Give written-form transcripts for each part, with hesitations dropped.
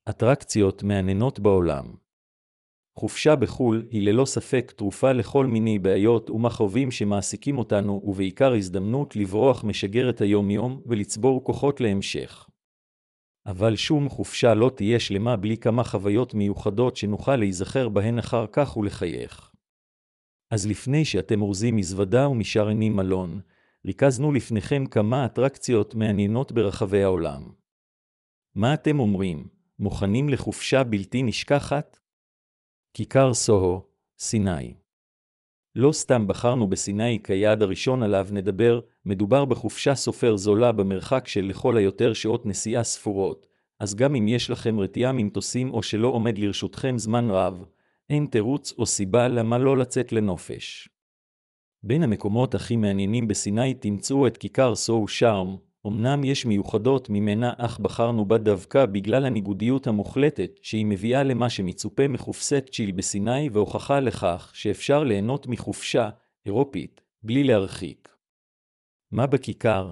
אטרקציות מעניינות בעולם. חופשה בחו"ל היא ללא ספק תרופה לכל מיני בעיות ומכאובים שמעסיקים אותנו, ובעיקר הזדמנות לברוח משגרת היום-יום ולצבור כוחות להמשך. אבל שום חופשה לא תהיה שלמה בלי כמה חוויות מיוחדות שנוכל להיזכר בהן אחר כך ולחייך. אז לפני שאתם אורזים מזוודה ומשרנים מלון, ריכזנו לפניכם כמה אטרקציות מעניינות ברחבי העולם. מה אתם אומרים? מוכנים לחופשה בלתי נשכחת? כיכר סוהו, סיני. לא סתם בחרנו בסיני כיעד הראשון עליו נדבר, מדובר בחופשה סופר זולה במרחק של לכל היותר שעות נסיעה ספורות, אז גם אם יש לכם רתיעה ממטוסים או שלא עומד לרשותכם זמן רב, אין תירוץ או סיבה למה לא לצאת לנופש. בין המקומות הכי מעניינים בסיני תמצאו את כיכר סוהו שארם, אמנם יש מיוחדות ממנה אך בחרנו בה דווקא בגלל הניגודיות המוחלטת שהיא מביאה למה שמצופה מחופשת צ'יל בסיני והוכחה לכך שאפשר ליהנות מחופשה אירופית בלי להרחיק. מה בכיכר?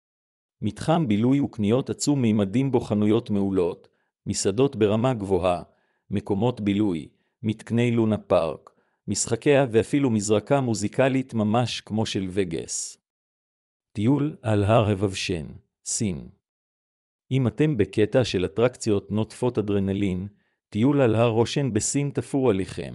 מתחם בילוי וקניות עצום מימדים בו חנויות מעולות, מסעדות ברמה גבוהה, מקומות בילוי, מתקני לונה פארק, משחקיה ואפילו מזרקה מוזיקלית ממש כמו של וגאס. טיול על הר הבבשן, סין. אם אתם בקטע של אטרקציות נוטפות אדרנלין, טיול על הר רושן בסין תפור עליכם.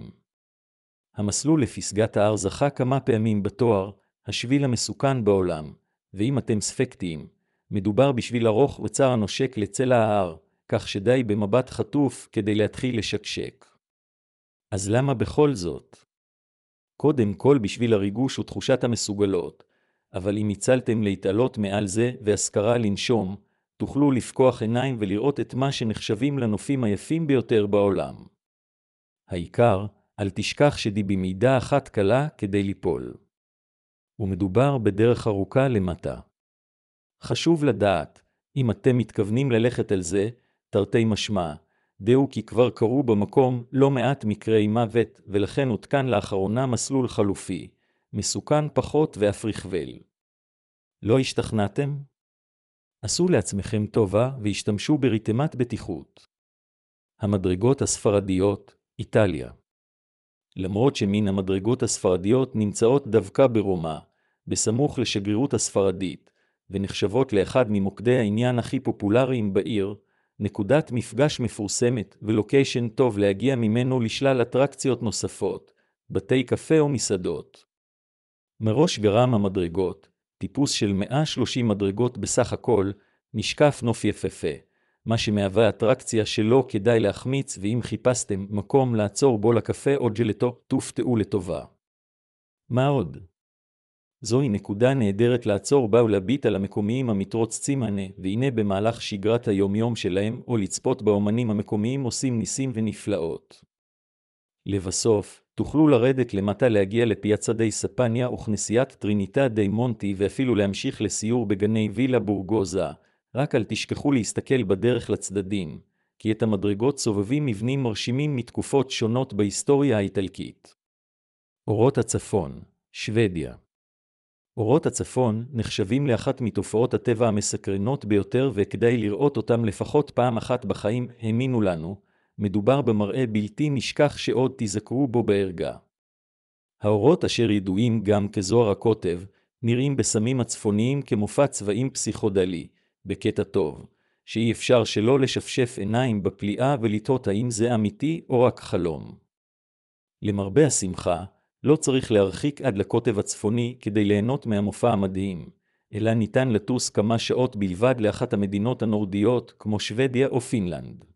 המסלול לפסגת ההר זכה כמה פעמים בתואר השביל המסוכן בעולם, ואם אתם ספקטיים, מדובר בשביל ארוך וצר הנושק לצלע ההר, כך שדי במבט חטוף כדי להתחיל לשקשק. אז למה בכל זאת? קודם כל בשביל הריגוש ותחושת המסוגלות, אבל אם הצלתם להתעלות מעל זה והשכרה לנשום, תוכלו לפקוח עיניים ולראות את מה שנחשבים לנופים היפים ביותר בעולם. העיקר, אל תשכח שדי במידה אחת קלה כדי ליפול. ומדובר בדרך ארוכה למטה. חשוב לדעת, אם אתם מתכוונים ללכת על זה, תרתי משמע, דעו כי כבר קרו במקום לא מעט מקרי מוות, ולכן הותקן לאחרונה מסלול חלופי, מסוכן פחות ואף רכבל. לא השתכנעתם? עשו לעצמכם טובה והשתמשו בריתמת בטיחות. המדרגות הספרדיות, איטליה. למרות שמן המדרגות הספרדיות נמצאות דווקא ברומא, בסמוך לשגרירות הספרדית, ונחשבות לאחד ממוקדי העניין הכי פופולריים בעיר, נקודת מפגש מפורסמת ולוקיישן טוב להגיע ממנו לשלל אטרקציות נוספות, בתי קפה או מסעדות. מראש גרם המדרגות, טיפוס של 130 מדרגות בסך הכל, נשקף נוף יפהפה, מה שמהווה אטרקציה שלא כדאי להחמיץ, ואם חיפשתם מקום לעצור בו לקפה או ג'לטו, תופתעו לטובה. מה עוד? זוהי נקודה נהדרת לעצור בה ולהביט על המקומיים המתרוצצים ענה, והנה במהלך שגרת היומיום שלהם, או לצפות באומנים המקומיים עושים ניסים ונפלאות. לבסוף, תוכלו לרדת למטה להגיע לפיאצה די ספניה וכנסיית טריניטה די מונטי, ואפילו להמשיך לסיור בגני וילה בורגוזה, רק אל תשכחו להסתכל בדרך לצדדים, כי את המדרגות סובבים מבנים מרשימים מתקופות שונות בהיסטוריה האיטלקית. אורות הצפון, שוודיה. אורות הצפון נחשבים לאחת מתופעות הטבע המסקרנות ביותר, וכדאי לראות אותם לפחות פעם אחת בחיים, האמינו לנו, מדובר במראה בלתי נשכח שעוד תזכרו בו בערגה. האורות אשר ידועים גם כזוהר הכותב, נראים בסמים הצפוניים כמופע צבעים פסיכודלי, בקטע טוב, שאי אפשר שלא לשפשף עיניים בפליאה ולתהות האם זה אמיתי או רק חלום. למרבה השמחה, לא צריך להרחיק עד לקוטב הצפוני כדי ליהנות מהמופע המדהים, אלא ניתן לטוס כמה שעות בלבד לאחת המדינות הנורדיות כמו שוודיה או פינלנד.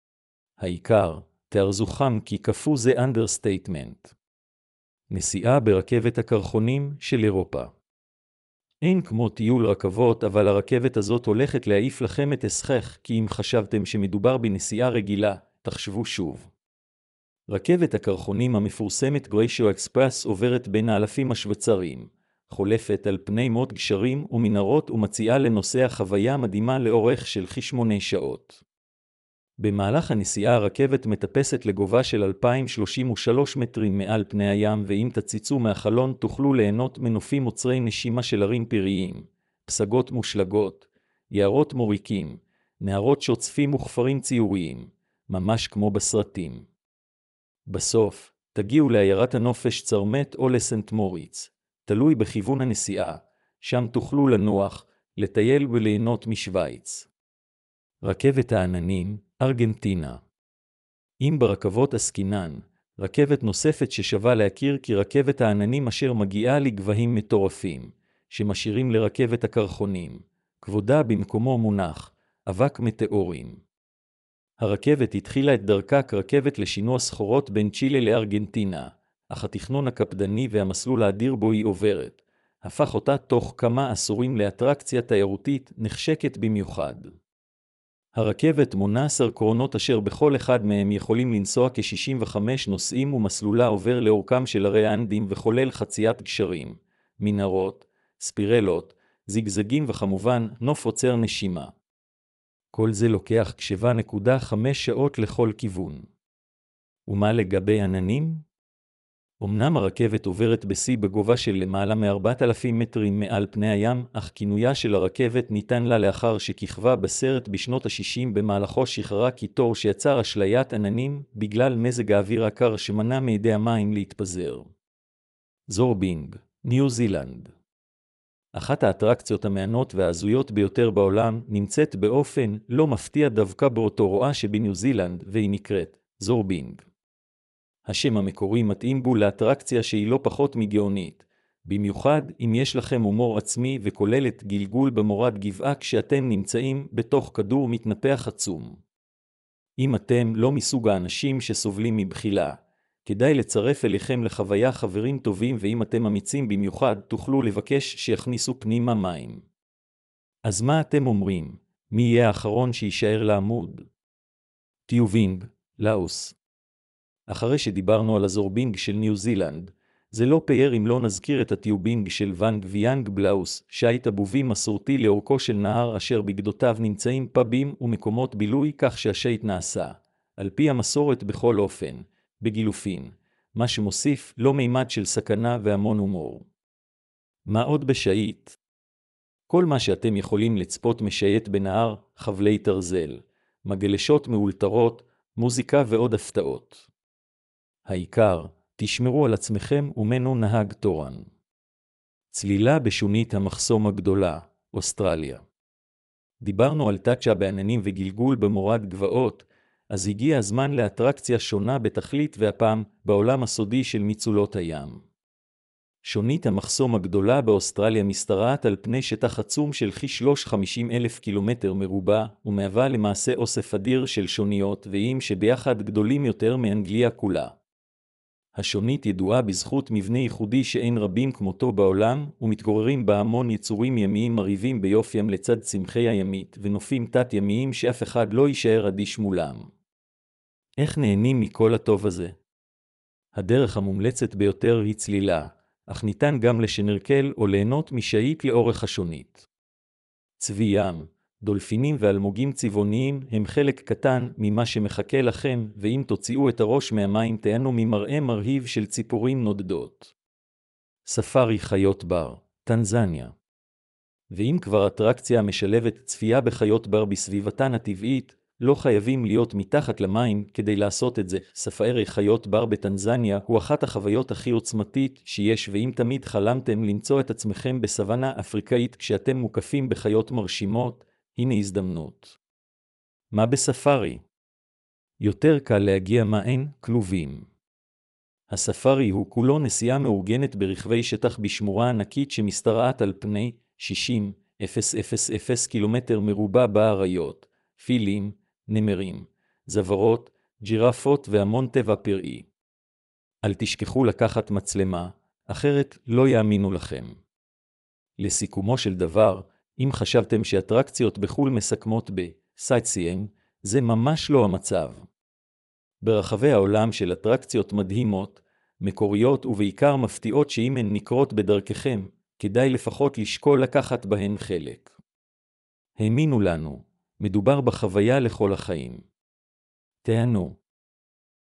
העיקר, תארזו חם כי כפו זה אנדרסטייטמנט. נסיעה ברכבת הקרחונים של אירופה. אין כמו טיול רכבות, אבל הרכבת הזאת הולכת להעיף לכם את הסכך, כי אם חשבתם שמדובר בנסיעה רגילה, תחשבו שוב. רכבת הקרחונים המפורסמת גריישו אקספרס עוברת בין האלפים השוויצריים, חולפת על פני מאות גשרים ומנהרות ומציעה לנוסע חוויה מדהימה לאורך של כ8 שעות. במהלך הנסיעה הרכבת מטפסת לגובה של 2,033 מטרים מעל פני הים, ואם תציצו מהחלון תוכלו ליהנות מנופים עוצרי נשימה של ערים פיריים, פסגות מושלגות, יערות מוריקים, נהרות שוצפים וכפרים ציוריים, ממש כמו בסרטים. בסוף, תגיעו לעיירת הנופש צרמט או לסנט מוריץ, תלוי בכיוון הנסיעה, שם תוכלו לנוח, לטייל וליהנות משוויץ. רכבת העננים, ארגנטינה. אם ברכבות עסקינן, רכבת נוספת ששווה להכיר כי רכבת העננים אשר מגיעה לגבהים מטורפים, שמשאירים לרכבת הקרחונים, כבודה במקומו מונח, אבק מטאורים. הרכבת התחילה את דרכה כרכבת לשינוע סחורות בין צ'ילה לארגנטינה, אך התכנון הקפדני והמסלול האדיר בו היא עוברת, הפך אותה תוך כמה עשורים לאטרקציה תיירותית נחשקת במיוחד. הרכבת מונה 10 קרונות אשר בכל אחד מהם יכולים לנסוע כ-65 נוסעים ומסלולה עובר לאורכם של הרי האנדים וחולל חציית גשרים, מנהרות, ספירלות, זיגזגים וכמובן נוף עוצר נשימה. כל זה לוקח 7.5 שעות לכל כיוון. ומה לגבי עננים? אמנם הרכבת עוברת בשיא בגובה של למעלה מ-4,000 מטרים מעל פני הים, אך כינויה של הרכבת ניתן לה לאחר שכיכבה בסרט בשנות ה-60 במהלכו שחררה קיטור שיצר אשליית עננים בגלל מזג האוויר הקר שמנע מידי המים להתפזר. זורבינג, ניו זילנד. אחת האטרקציות המעניינות וההזויות ביותר בעולם נמצאת באופן לא מפתיע דווקא באוטורואה שבניו זילנד והיא נקראת זורבינג. השם המקורי מתאים בו לאטרקציה שהיא לא פחות מגאונית, במיוחד אם יש לכם הומור עצמי וכוללת גלגול במורד גבעה כשאתם נמצאים בתוך כדור מתנפח עצום. אם אתם לא מסוג האנשים שסובלים מבחילה, כדאי לצרף אליכם לחוויה חברים טובים ואם אתם אמיצים במיוחד תוכלו לבקש שיכניסו פנימה מים. אז מה אתם אומרים? מי יהיה האחרון שישאר לעמוד? טיובינג, לאוס. אחרי שדיברנו על הזורבינג של ניו זילנד, זה לא פייר אם לא נזכיר את הטיובינג של ואנג ויאנג בלאוס, שייט אבובי מסורתי לאורכו של נהר אשר בגדותיו נמצאים פאבים ומקומות בילוי כך שהשייט נעשה, על פי המסורת בכל אופן, בגילופין, מה שמוסיף לא מימד של סכנה והמון הומור. מה עוד בשייט? כל מה שאתם יכולים לצפות משייט בנהר, חבלי תרזל, מגלשות מאולתרות, מוזיקה ועוד הפתעות. העיקר, תשמרו על עצמכם ומנו נהג תורן. צלילה בשונית המחסום הגדולה, אוסטרליה. דיברנו על טאצ'ה בעננים וגלגול במורד גבעות, אז הגיע הזמן לאטרקציה שונה בתכלית והפעם בעולם הסודי של מצולות הים. שונית המחסום הגדולה באוסטרליה משתרעת על פני שטח עצום של כ-350,000 קילומטר מרובע, ומהווה למעשה אוסף אדיר של שוניות ואיים שביחד גדולים יותר מאנגליה כולה. השונית ידועה בזכות מבנה ייחודי שאין רבים כמותו בעולם, ומתגוררים בה המון יצורים ימיים מרהיבים ביופיים לצד צמחי הימית ונופים תת-ימיים שאף אחד לא יישאר אדיש מולם. איך נהנים מכל הטוב הזה? הדרך המומלצת ביותר היא צלילה, אך ניתן גם לשנרקל או ליהנות משייט לאורך השונית. צבי ים, דולפינים ואלמוגים צבעוניים הם חלק קטן ממה שמחכה לכם, ואם תוציאו את הראש מהמים תהנו ממראה מרהיב של ציפורים נודדות. ספארי חיות בר, טנזניה. ואם כבר אטרקציה משלבת צפייה בחיות בר בסביבתן הטבעית, לא חייבים להיות מתחת למים כדי לעשות את זה. ספארי חיות בר בטנזניה הוא אחת החוויות הכי עוצמתית שיש, ואם תמיד חלמתם למצוא את עצמכם בסוואנה אפריקאית כשאתם מוקפים בחיות מרשימות, הנה הזדמנות. מה בספארי? יותר קל להגיע מהן כלובים. הספארי הוא כולו נסיעה מאורגנת ברכבי שטח בשמורה ענקית שמשתרעת על פני 60,000 קילומטר מרובע באריות, פילים, נמרים, זוורות, ג'ירפות והמון טבע פראי. אל תשכחו לקחת מצלמה, אחרת לא יאמינו לכם. לסיכומו של דבר, אם חשבתם שאטרקציות בחול מסכמות בסייטסיינג, זה ממש לא המצב. ברחבי העולם של אטרקציות מדהימות, מקוריות ובעיקר מפתיעות שאם הן נקרות בדרככם, כדאי לפחות לשקול לקחת בהן חלק. האמינו לנו, מדובר בחוויה לכל החיים. תהנו.